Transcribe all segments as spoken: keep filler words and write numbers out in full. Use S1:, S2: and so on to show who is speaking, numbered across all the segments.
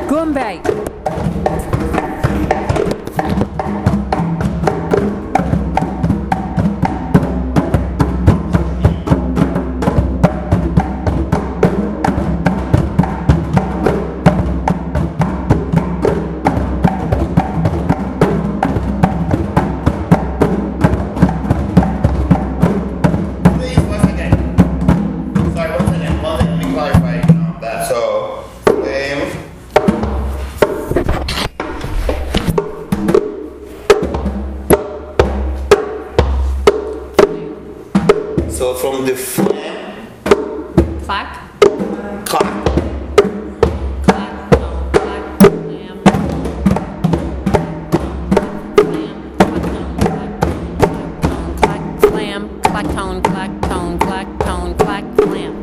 S1: Goombay.
S2: So from the flame,
S1: Clack.
S2: clap.
S1: Clack, tone, clack, flam. Flam, clack, tone, clack, tone, clack, tone, clack, flam.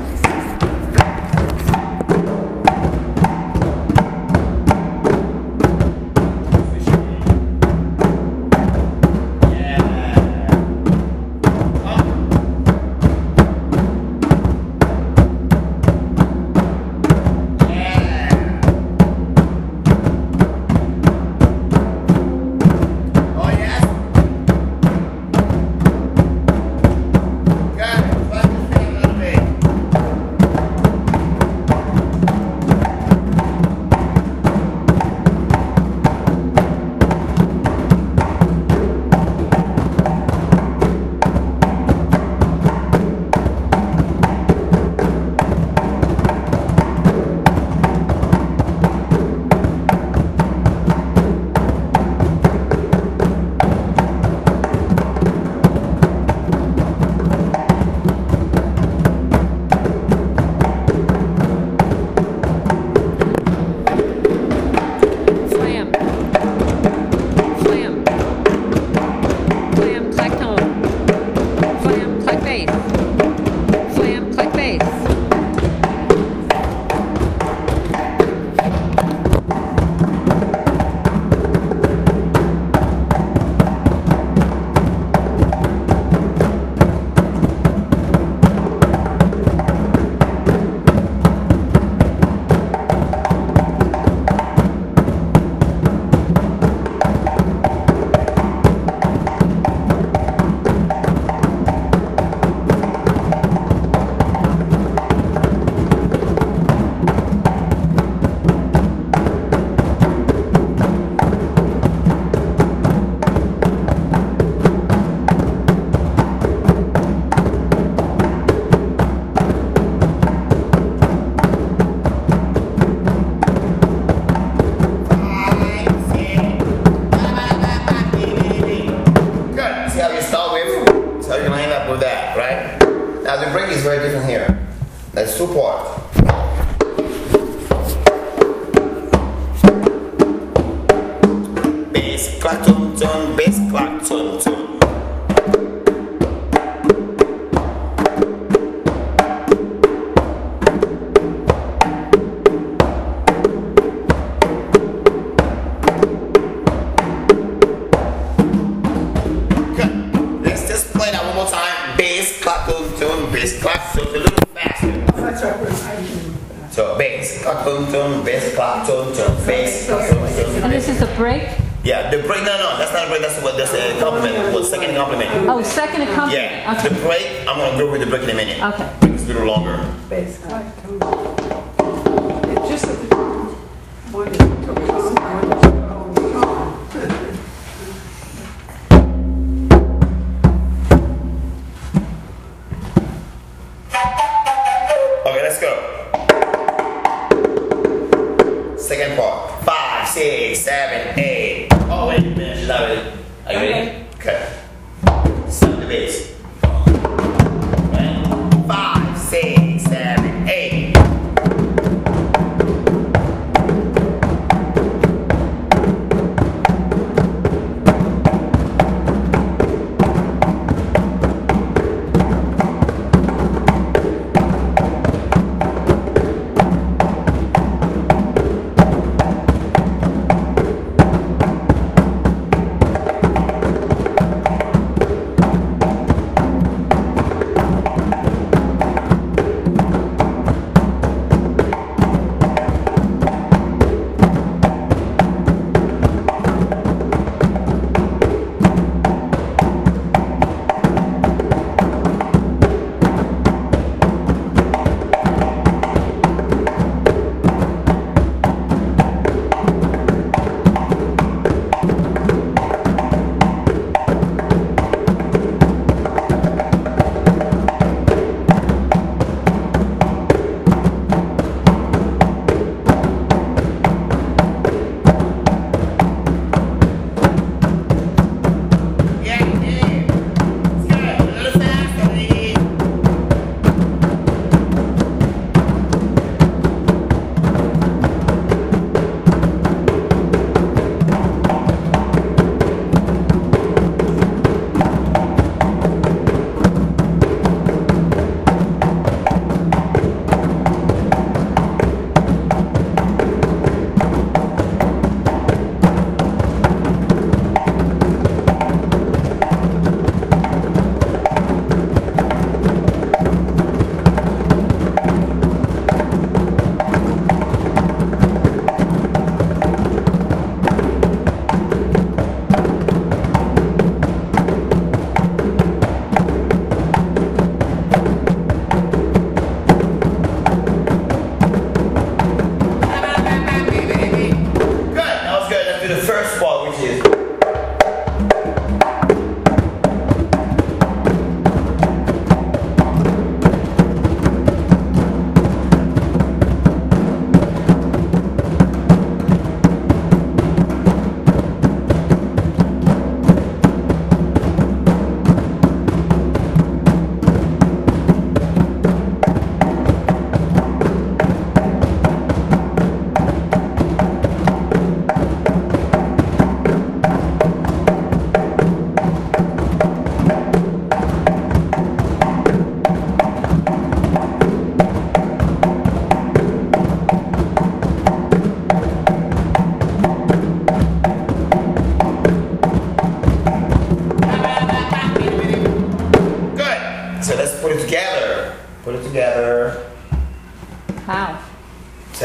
S2: Now the break is very different here. That's two parts. Bass, clap, tone, tone, bass, clap, tone, tone. Bass, clap, tone, a little faster. So bass, clap, tone, tone, bass, clap, tone, tone, bass, clap, tone, tone.
S1: And this is the break?
S2: Yeah, the break. No, no, that's not a break. That's what that's a compliment. Well, second compliment.
S1: Oh, second accompaniment.
S2: Yeah.
S1: Okay.
S2: The break. I'm gonna go with the break in a minute.
S1: Okay.
S2: It's a little longer.
S3: Bass, clap, tone. It's just that the one is one is
S2: Second part. Five, six, seven, eight. Oh wait a minute, she's not ready. Are you ready? Okay. Seven the bass. Right. Five, six, seven, eight.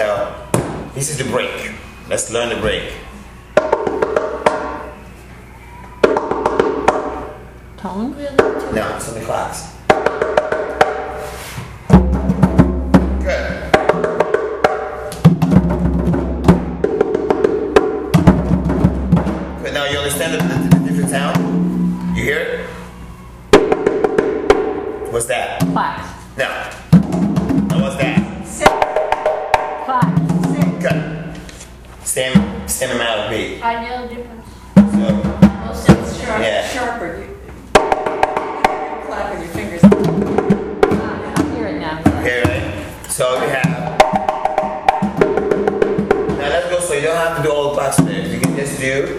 S2: tell. This is the break. Let's learn the break.
S1: Tone?
S2: No, it's on the clocks. Good. Good. Now you understand the, the, the different sound? You hear it? What's that?
S1: Clacks.
S2: No. Now what's that?
S3: Six.
S1: Clacks.
S3: Six.
S2: Good. Same, same amount of beat.
S4: I know the difference.
S2: So,
S4: Most of it's sharp.
S2: yeah.
S3: Sharper. You, clapping your fingers.
S1: I hear it now.
S2: here, right? So we have. Now let's go. So you don't have to do all the clocks there. You can just do.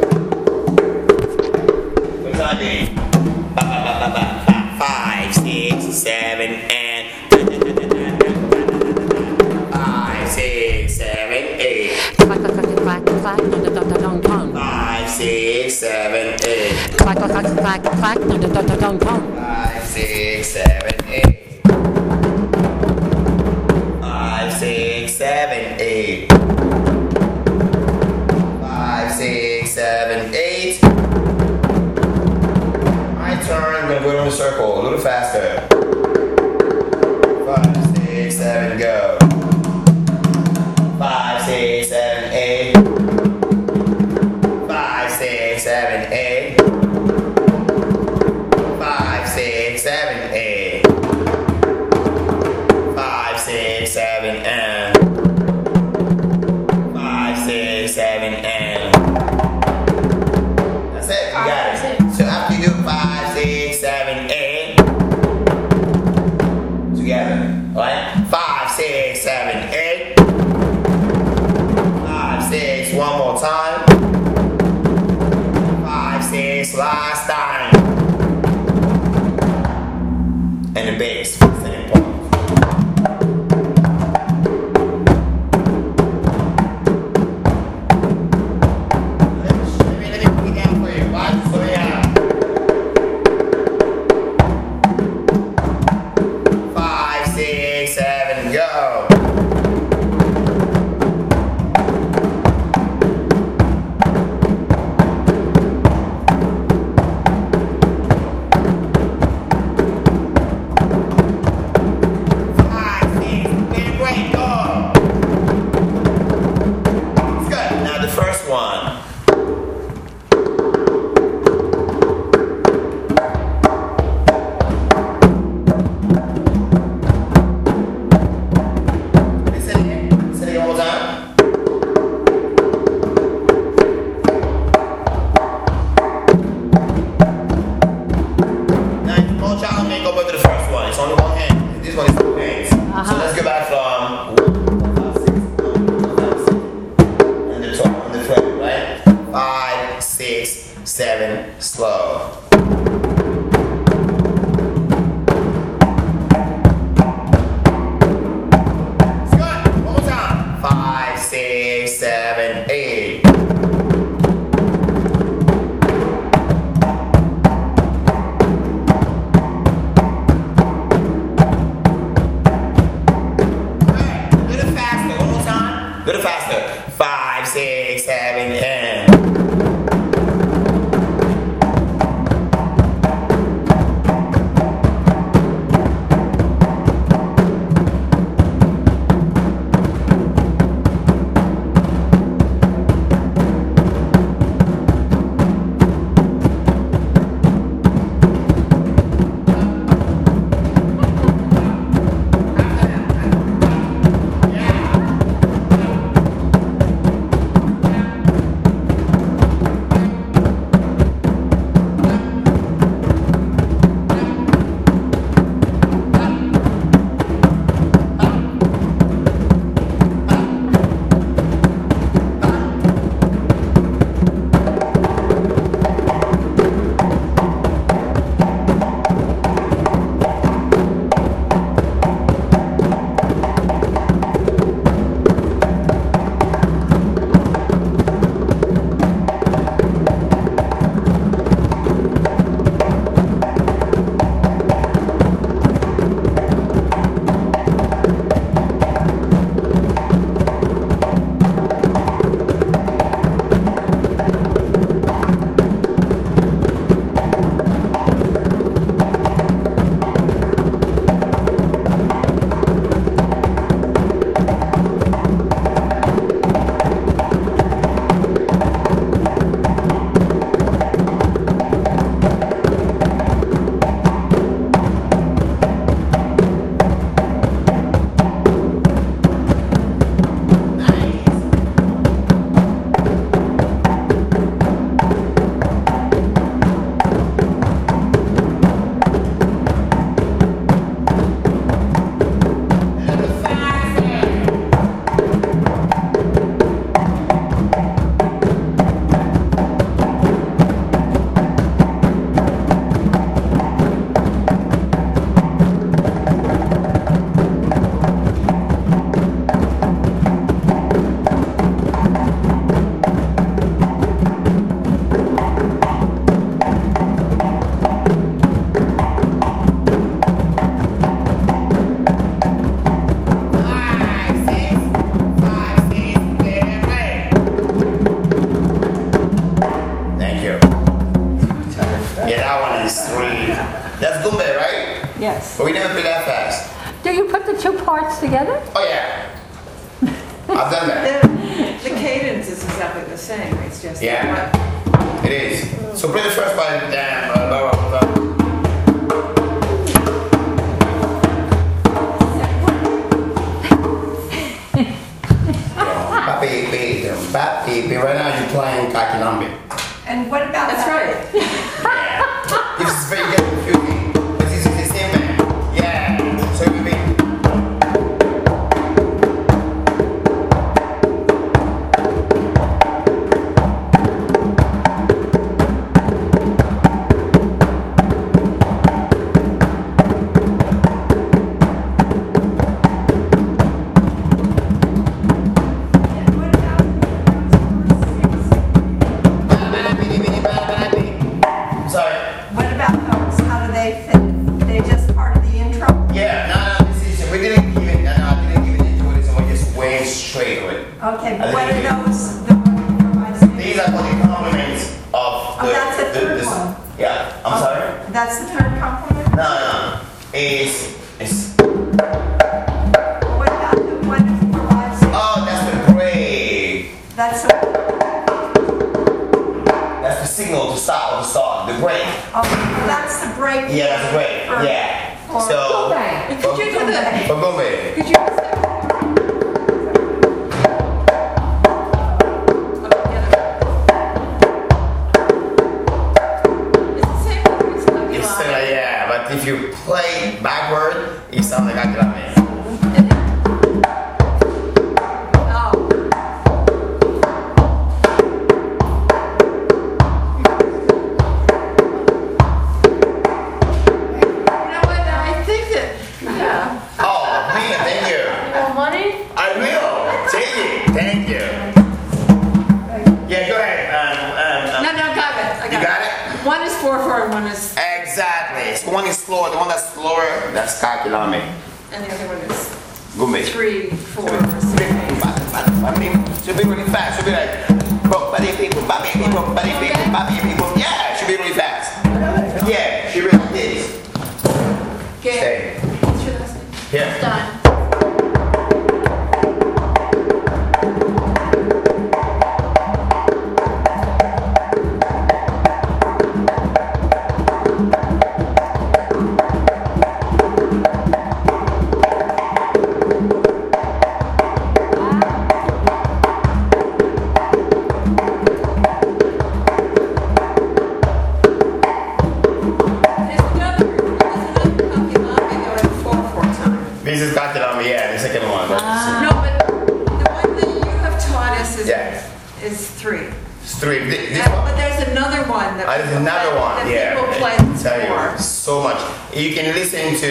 S2: What's that mean? Ba, ba, ba, ba, ba, ba. Five, six, seven, and. Five, six, seven, eight.
S1: Clack, clack, clack, clack, clack, no, no, no, no, no,
S2: Five, six, seven, eight.
S1: clack, clack, clack, clack, clack, no, no, no, no, no, no.
S2: Five, six, seven, eight. Five, six, seven, eight. Five, six, seven, eight. My turn. I'm gonna go around the circle a little faster. Five, six, seven, go. Five, six, seven, eight. Five, six, seven, eight. Five, six, seven, eight. Five, six, seven, and. Five, six, seven, and. That's it. You got it. So after you do five, six, seven, eight. Together. Alright? Five, six, seven, eight. Five, six, one more time. Five, six, last time. And the bass, second part. Let me, let me, let me put it down for you. Watch this for me out. Five, six, seven, go. Five, six, minute break, go. It's good. Now the first one. Say it again. Say it again one more time. Now, small child can't go back to the first one. It's only one hand. This one is two hands. So
S1: Uh-huh.
S2: let's go back from and the top on the fret, right? Five, six, seven, slow. It's good. One more time. Five, six, seven, eight. Alright, a little faster. One more time. A little faster. Five, six, seven, and. Yeah.
S1: together?
S2: Oh yeah. I've done that.
S3: The, the cadence is exactly the same, it's just.
S2: Yeah. It is. So play the first part. Damn. Uh, blah, blah, blah. Papi, baby, papi, baby. Right now you're playing Kakinambi.
S5: And what about
S3: That's
S5: that?
S3: right.
S2: Yeah. This is very good confusing. But this is the same thing. Yeah. So it will be. Sorry.
S5: What about those? How do they fit? They just part of the intro?
S2: Yeah, no, no, this is, we didn't even, no, no, I didn't even into it, so we just went straight with it.
S5: Okay,
S2: I
S5: but what
S2: think
S5: are
S2: it-
S5: those? The provides-
S2: These are for the compliments of the.
S5: Oh, that's the third
S2: this-
S5: one.
S2: Yeah, I'm sorry?
S5: That's the third compliment?
S2: No, no, it's, it's,
S5: What about the one that provides?
S2: oh, that's the break.
S5: That's a,
S2: That's the signal to stop of the song, the break.
S5: oh, that's the break.
S2: Yeah, that's the break,
S5: For-
S2: yeah.
S5: for-
S2: So,
S3: Could you do the,
S2: for Bombay.
S3: could you? It's the same thing as Kakinambi.
S2: It's still like, yeah, but if you play backward, it sounds like Akilame.
S3: You know what, I think that, yeah.
S2: Oh, Mina, thank you.
S4: More money?
S2: I will. Take it. Thank you. Yeah, go ahead. Um, um,
S3: No,
S2: um,
S3: no, got it, I
S2: you
S3: got
S2: got
S3: it.
S2: it?
S3: One is four four and one is,
S2: Exactly. So one is slower. The one that's slower, that's Kakilame.
S3: and the other one is
S2: Gumbe.
S3: three, four, six.
S2: Should be really fast. Should be like, body people, body people, body people, body people. Yeah, should be really fast. Yeah, she really is.
S3: Okay.
S2: Stay.
S3: What's your last name?
S2: Here.
S4: Done.
S3: There's another, there's another Kakinambi going four four time.
S2: This is Kakilame, yeah, the second one.
S3: No, but the one that you have taught us is,
S2: Yeah.
S3: is three.
S2: It's three. This, this
S3: And-
S2: one.
S3: But there's another one that.
S2: Uh, there's
S3: people
S2: another
S3: play-
S2: one,
S3: that
S2: yeah.
S3: people play
S2: I tell
S3: more.
S2: you, so much. You can listen to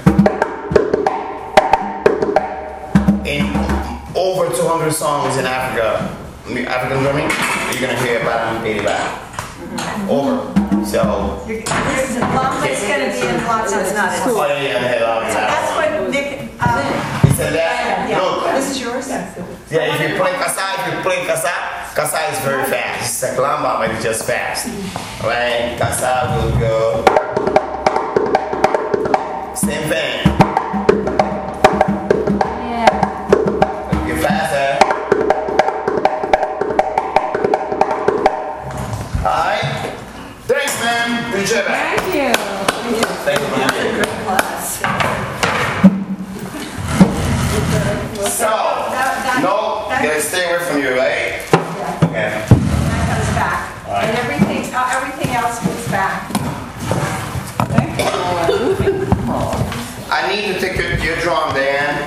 S2: in over two hundred songs in Africa, African drumming. You're gonna hear about Baby Back. Over. So.
S5: You're- There's a lot that's gonna be in lots of.
S3: That's not it.
S2: Oh yeah, yeah, yeah, yeah,
S5: That's what Nick, um,
S2: He said that.
S5: Yeah.
S2: Look.
S3: This is yours?
S2: Yeah, if you play kasa, if you play kasa, kasa is very fast. It's like lamba, but it's just fast. Right? Kasa will go. Same thing.
S1: Yeah.
S2: Get faster. Alright. Thanks, man. Good job.
S1: Thank you.
S2: Thank you, man.
S5: class.
S2: So, no, gotta stay away from you, right?
S5: Yeah,
S2: Okay.
S5: that comes back.
S2: Alright.
S5: And everything, uh, everything else comes back.
S2: I need to take your, your drum, Dan.